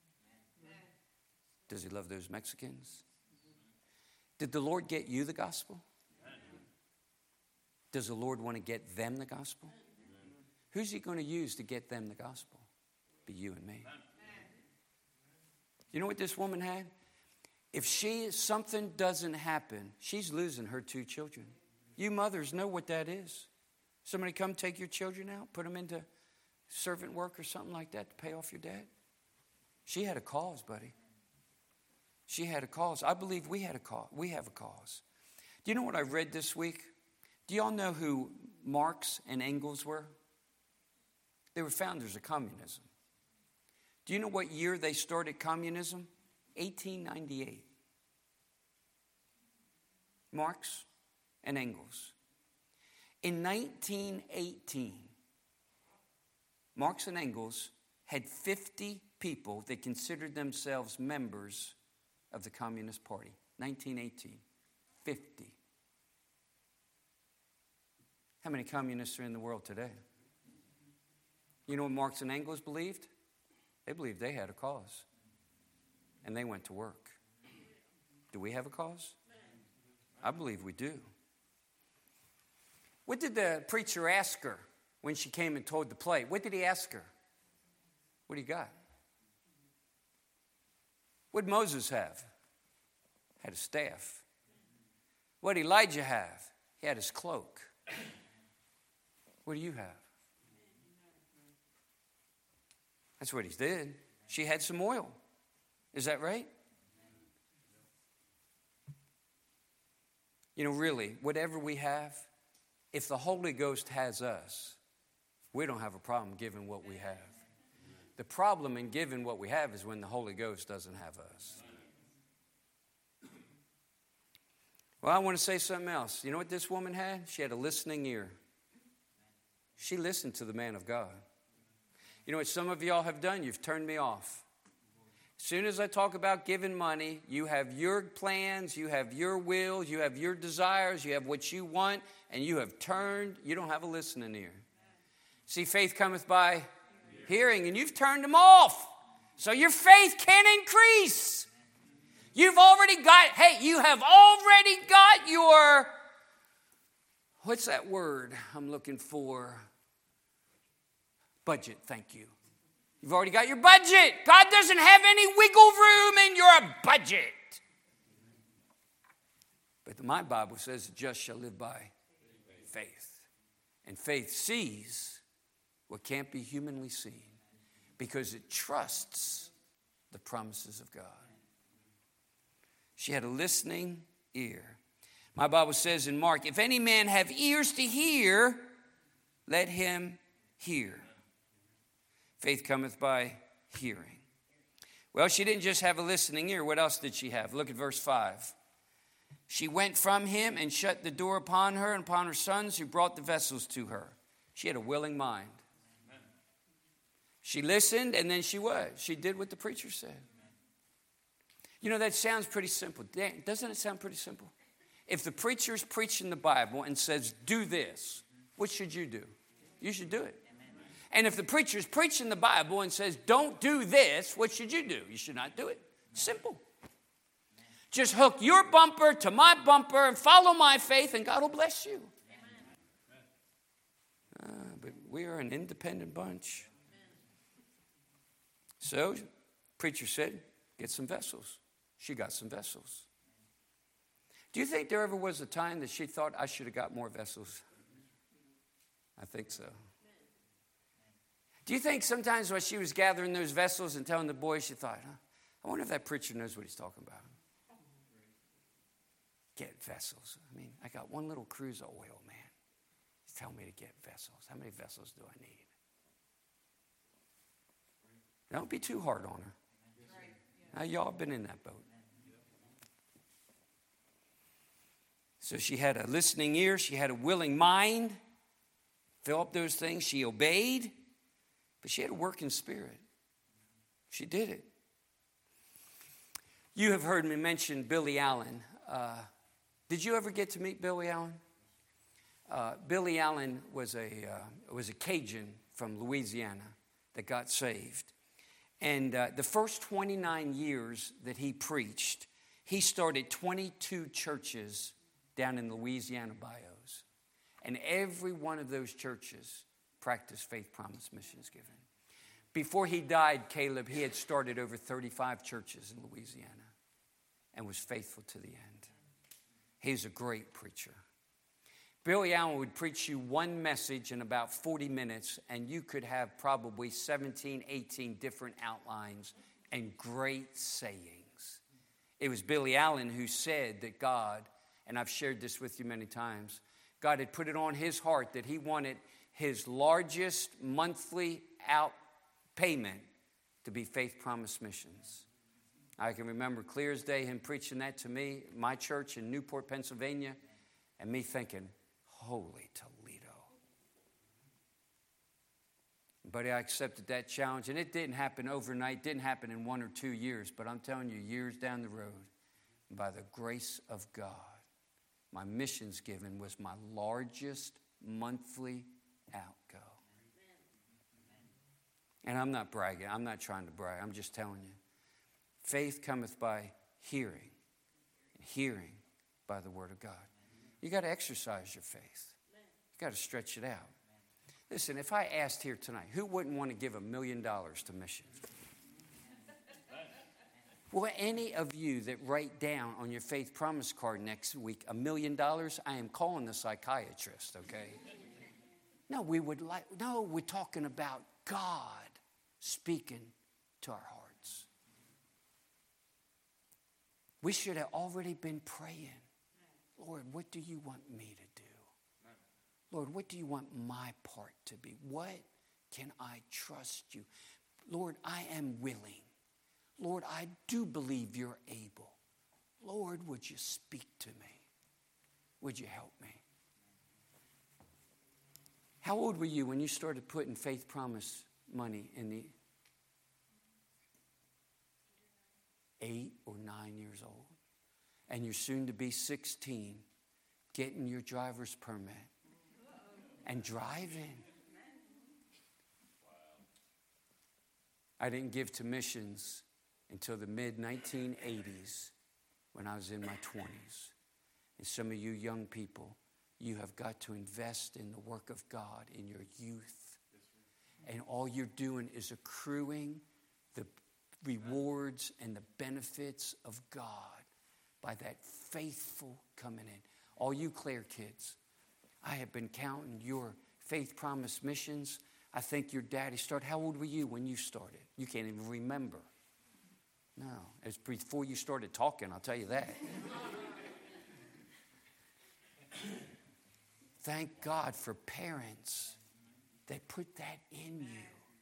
Does he love those Mexicans? Did the Lord get you the gospel? Does the Lord want to get them the gospel? Who's he going to use to get them the gospel? Be you and me. You know what this woman had? If she something doesn't happen, she's losing her two children. You mothers know what that is. Somebody come take your children out, put them into servant work or something like that to pay off your debt. She had a cause, buddy. She had a cause. I believe we had a cause. We have a cause. Do you know what I read this week? Do y'all know who Marx and Engels were? They were founders of communism. Do you know what year they started communism? eighteen ninety-eight. Marx and Engels. In nineteen eighteen, Marx and Engels had fifty people that considered themselves members of the Communist Party. nineteen eighteen. fifty. How many communists are in the world today? You know what Marx and Engels believed? They believed they had a cause. And they went to work. Do we have a cause? I believe we do. What did the preacher ask her when she came and told the play? What did he ask her? What do you got? What did Moses have? Had a staff. What did Elijah have? He had his cloak. What do you have? That's what he did. She had some oil. Is that right? You know, really, whatever we have, if the Holy Ghost has us, we don't have a problem giving what we have. The problem in giving what we have is when the Holy Ghost doesn't have us. Well, I want to say something else. You know what this woman had? She had a listening ear. She listened to the man of God. You know what some of y'all have done? You've turned me off. As soon as I talk about giving money, you have your plans, you have your wills, you have your desires, you have what you want, and you have turned. You don't have a listening ear. See, faith cometh by hearing, and you've turned them off. So your faith can't increase. You've already got, hey, you have already got your, what's that word I'm looking for? Budget, thank you. You've already got your budget. God doesn't have any wiggle room in your budget. But my Bible says the just shall live by faith. And faith sees what can't be humanly seen because it trusts the promises of God. She had a listening ear. My Bible says in Mark, if any man have ears to hear, let him hear. Faith cometh by hearing. Well, she didn't just have a listening ear. What else did she have? Look at verse five. She went from him and shut the door upon her and upon her sons who brought the vessels to her. She had a willing mind. Amen. She listened and then she what? She did what the preacher said. Amen. You know, that sounds pretty simple. Doesn't it sound pretty simple? If the preacher's preaching the Bible and says, do this, what should you do? You should do it. And if the preacher's preaching the Bible and says, don't do this, what should you do? You should not do it. Simple. Just hook your bumper to my bumper and follow my faith and God will bless you. Uh, but we are an independent bunch. So, preacher said, get some vessels. She got some vessels. Do you think there ever was a time that she thought I should have got more vessels? I think so. Do you think sometimes while she was gathering those vessels and telling the boys, she thought, huh, I wonder if that preacher knows what he's talking about? Get vessels. I mean, I got one little cruise of oil, man. He's telling me to get vessels. How many vessels do I need? Don't be too hard on her. Now, y'all been in that boat. So she had a listening ear. She had a willing mind. Fill up those things. She obeyed. But she had a working spirit. She did it. You have heard me mention Billy Allen. Uh, did you ever get to meet Billy Allen? Uh, Billy Allen was a, uh, was a Cajun from Louisiana that got saved. And uh, the first twenty-nine years that he preached, he started twenty-two churches down in Louisiana bayous. And every one of those churches practiced faith, promise, missions given. Before he died, Caleb, he had started over thirty-five churches in Louisiana and was faithful to the end. He's a great preacher. Billy Allen would preach you one message in about forty minutes, and you could have probably seventeen, eighteen different outlines and great sayings. It was Billy Allen who said that God, and I've shared this with you many times, God had put it on his heart that he wanted his largest monthly out payment to be Faith Promise Missions. I can remember clear as day him preaching that to me, my church in Newport, Pennsylvania, and me thinking, holy Toledo. But I accepted that challenge, and it didn't happen overnight, didn't happen in one or two years, but I'm telling you, years down the road, by the grace of God, my missions given was my largest monthly outgo. And I'm not bragging. I'm not trying to brag. I'm just telling you. Faith cometh by hearing, and hearing by the word of God. You got to exercise your faith. You got to stretch it out. Listen, if I asked here tonight, who wouldn't want to give a million dollars to missions? Will any of you that write down on your faith promise card next week a million dollars? I am calling the psychiatrist, okay? No, we would like, no, we're talking about God speaking to our hearts. We should have already been praying. Lord, what do you want me to do? Lord, what do you want my part to be? What can I trust you? Lord, I am willing. Lord, I do believe you're able. Lord, would you speak to me? Would you help me? How old were you when you started putting faith promise money in the eight or nine years old? And you're soon to be sixteen, getting your driver's permit and driving. I didn't give to missions until the mid nineteen eighties when I was in my twenties. And some of you young people, you have got to invest in the work of God in your youth. And all you're doing is accruing the rewards and the benefits of God by that faithful coming in. All you Claire kids, I have been counting your faith promise missions. I think your daddy started. How old were you when you started? You can't even remember. No, it's before you started talking, I'll tell you that. Thank God for parents that put that in you.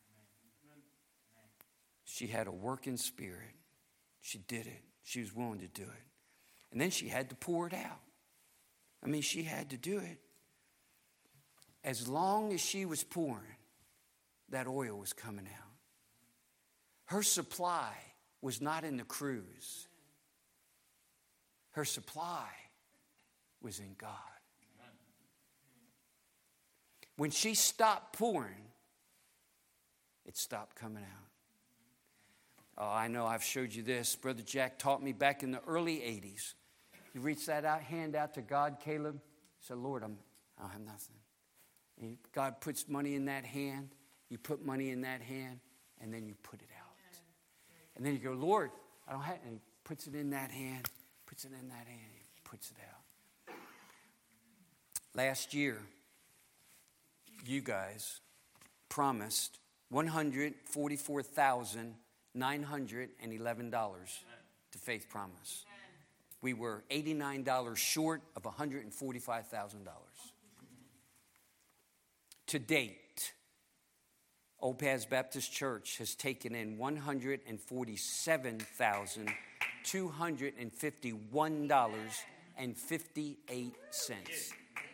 She had a working spirit. She did it. She was willing to do it. And then she had to pour it out. I mean, she had to do it. As long as she was pouring, that oil was coming out. Her supply was not in the cruise. Her supply was in God. When she stopped pouring, it stopped coming out. Oh, I know I've showed you this. Brother Jack taught me back in the early eighties. You reach that out, hand out to God, Caleb. Say, Lord, I'm, I don't have nothing. And God puts money in that hand. You put money in that hand, and then you put it out. And then you go, Lord, I don't have, and he puts it in that hand, puts it in that hand, he puts it out. Last year, you guys promised one hundred forty-four thousand nine hundred eleven dollars to Faith Promise. We were eighty-nine dollars short of one hundred forty-five thousand dollars. To date, Old Paths Baptist Church has taken in one hundred forty-seven thousand two hundred fifty-one dollars and fifty-eight cents.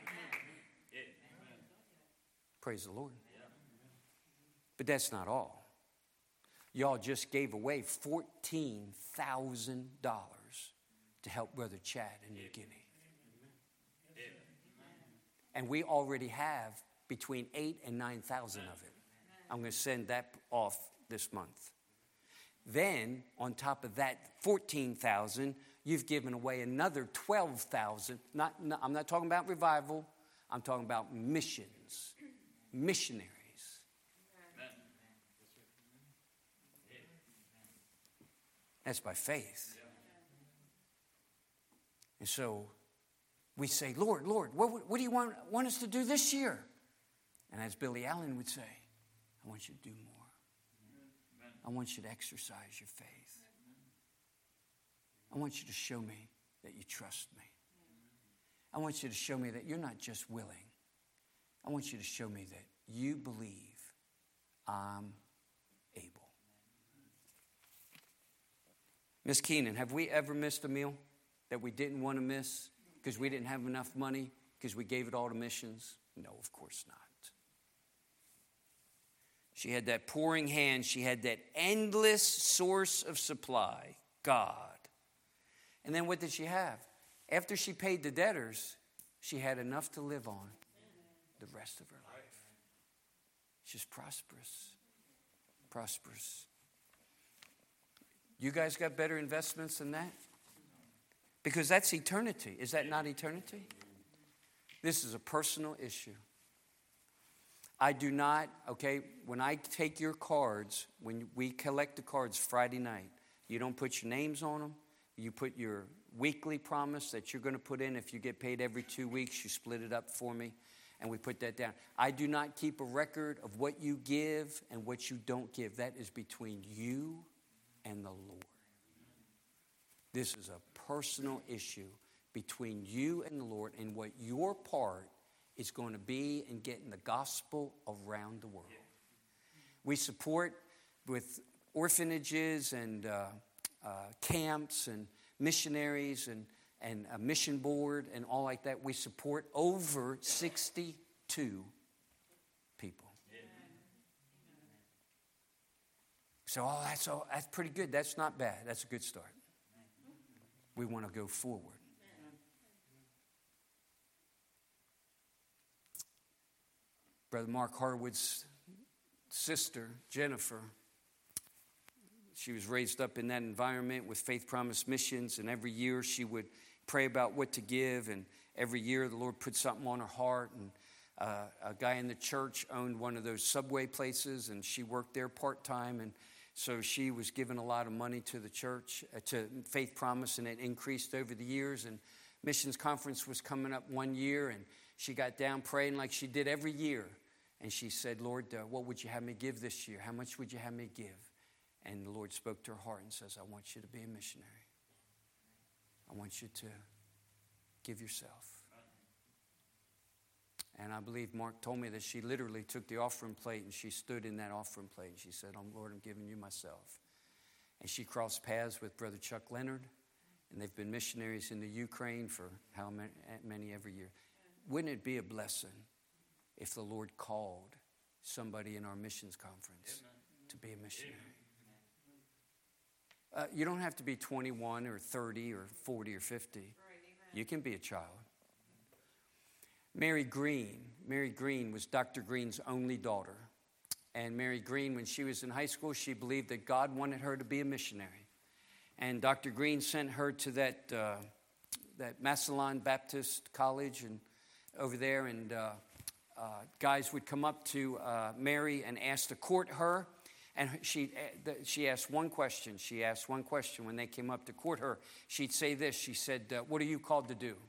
Praise the Lord. But that's not all. Y'all just gave away fourteen thousand dollars to help Brother Chad in New Guinea. And we already have between eight and nine thousand of it. I'm going to send that off this month. Then, on top of that fourteen thousand, you've given away another twelve thousand. Not, not, I'm not talking about revival. I'm talking about missions, missionaries. That's by faith. And so we say, Lord, Lord, what, what do you want, want us to do this year? And as Billy Allen would say, I want you to do more. I want you to exercise your faith. I want you to show me that you trust me. I want you to show me that you're not just willing. I want you to show me that you believe I'm able. Miss Keenan, have we ever missed a meal that we didn't want to miss because we didn't have enough money because we gave it all to missions? No, of course not. She had that pouring hand. She had that endless source of supply, God. And then what did she have? After she paid the debtors, she had enough to live on the rest of her life. She's prosperous, prosperous. You guys got better investments than that? Because that's eternity. Is that not eternity? This is a personal issue. I do not, okay, when I take your cards, when we collect the cards Friday night, you don't put your names on them. You put your weekly promise that you're going to put in. If you get paid every two weeks, you split it up for me, and we put that down. I do not keep a record of what you give and what you don't give. That is between you and the Lord. This is a personal issue between you and the Lord, and what your part is going to be in getting the gospel around the world. We support with orphanages and uh, uh, camps and missionaries and, and a mission board and all like that. We support over sixty-two people. So, oh, that's, all, that's pretty good. That's not bad. That's a good start. We want to go forward. Brother Mark Harwood's sister, Jennifer, she was raised up in that environment with Faith Promise Missions, and every year she would pray about what to give, and every year the Lord put something on her heart, and uh, a guy in the church owned one of those Subway places, and she worked there part-time, and so she was giving a lot of money to the church, uh, to Faith Promise, and it increased over the years, and missions conference was coming up one year, and she got down praying like she did every year. And she said, Lord, uh, what would you have me give this year? How much would you have me give? And the Lord spoke to her heart and says, I want you to be a missionary. I want you to give yourself. And I believe Mark told me that she literally took the offering plate and she stood in that offering plate. And she said, oh, Lord, I'm giving you myself. And she crossed paths with Brother Chuck Leonard. And they've been missionaries in the Ukraine for how many, many every year. Wouldn't it be a blessing if the Lord called somebody in our missions conference Amen. To be a missionary? Uh, you don't have to be twenty-one or thirty or forty or fifty. Right, you can be a child. Mary Green. Mary Green was Doctor Green's only daughter. And Mary Green, when she was in high school, she believed that God wanted her to be a missionary. And Doctor Green sent her to that uh, that Massillon Baptist College and over there, and uh, uh, guys would come up to uh, Mary and ask to court her. And she she asked one question. She asked one question when they came up to court her. She'd say this. She said, uh, what are you called to do?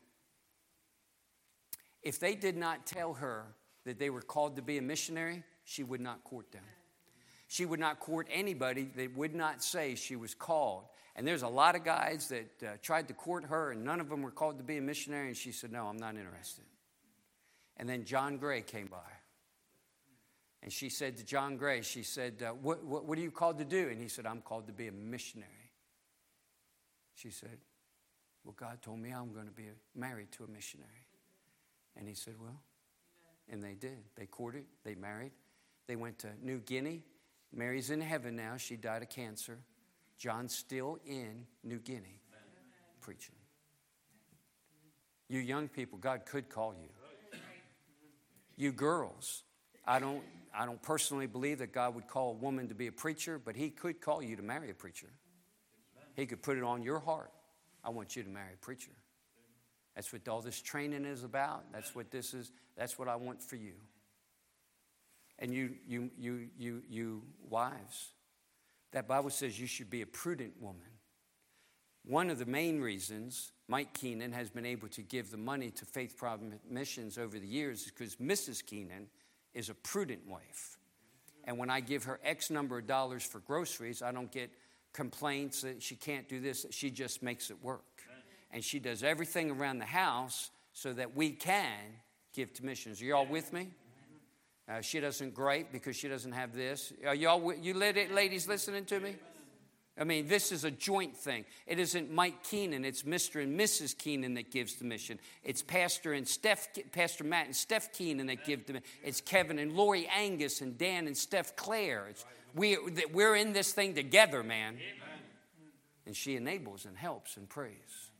If they did not tell her that they were called to be a missionary, she would not court them. She would not court anybody that would not say she was called. And there's a lot of guys that uh, tried to court her, and none of them were called to be a missionary, and she said, no, I'm not interested. And then John Gray came by. And she said to John Gray, she said, uh, what, what, what are you called to do? And he said, I'm called to be a missionary. She said, well, God told me I'm going to be married to a missionary. And he said, well, and they did. They courted, they married. They went to New Guinea. Mary's in heaven now. She died of cancer. John's still in New Guinea preaching. You young people, God could call you. You girls, I don't, I don't personally believe that God would call a woman to be a preacher, but he could call you to marry a preacher. He could put it on your heart. I want you to marry a preacher. That's what all this training is about. That's what this is. That's what I want for you. And you, you, you, you, you wives, that Bible says you should be a prudent woman. One of the main reasons Mike Keenan has been able to give the money to Faith Problem Missions over the years is because Missus Keenan is a prudent wife. And when I give her X number of dollars for groceries, I don't get complaints that she can't do this. She just makes it work. And she does everything around the house so that we can give to missions. Are y'all with me? Uh, she doesn't gripe because she doesn't have this. Are y'all, you ladies listening to me? I mean, this is a joint thing. It isn't Mike Keenan. It's Mister and Missus Keenan that gives the mission. It's Pastor and Steph, Pastor Matt and Steph Keenan that give the mission. It's Kevin and Lori Angus and Dan and Steph Claire. It's, we, we're in this thing together, man. And she enables and helps and prays.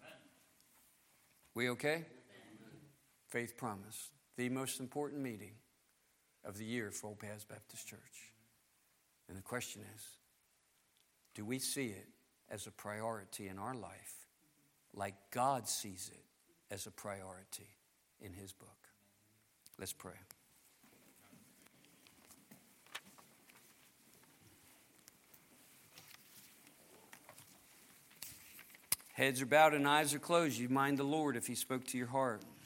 We okay? Faith Promise, the most important meeting of the year for Old Paths Baptist Church. And the question is, do we see it as a priority in our life like God sees it as a priority in his book? Let's pray. Heads are bowed and eyes are closed. You mind the Lord if he spoke to your heart.